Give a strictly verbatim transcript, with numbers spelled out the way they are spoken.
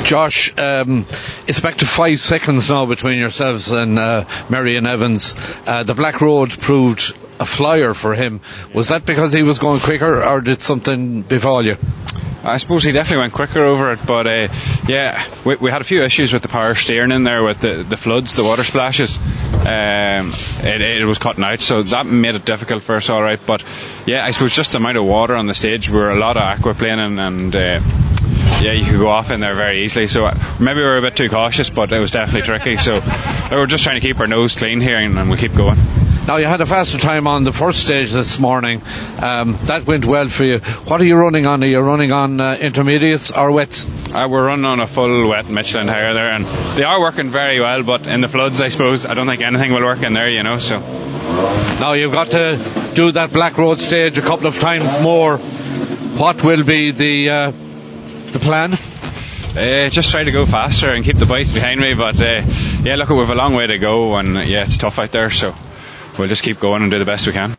Josh, um, it's back to five seconds now between yourselves and uh, Marion Evans. Uh, the Black Road proved a flyer for him. Was that because he was going quicker, or did something befall you? I suppose he definitely went quicker over it, but uh, yeah, we, we had a few issues with the power steering in there with the, the floods, the water splashes. Um, it, it was cutting out, so that made it difficult for us, all right. But yeah, I suppose just the amount of water on the stage, we were a lot of aquaplaning, and uh, yeah, you could go off in there very easily. So maybe we were a bit too cautious, but it was definitely tricky. So we were just trying to keep our nose clean here, and, and we'll keep going. Now, you had a faster time on the first stage this morning. Um, that went well for you. What are you running on? Are you running on uh, intermediates or wets? Uh, we're running on a full wet Michelin tire there, and they are working very well, but in the floods, I suppose, I don't think anything will work in there, you know. So now you've got to do that Black Road stage a couple of times more. What will be the uh, the plan? Uh, just try to go faster and keep the bikes behind me, but uh, yeah, look, we've a long way to go, and uh, yeah, it's tough out there, so we'll just keep going and do the best we can.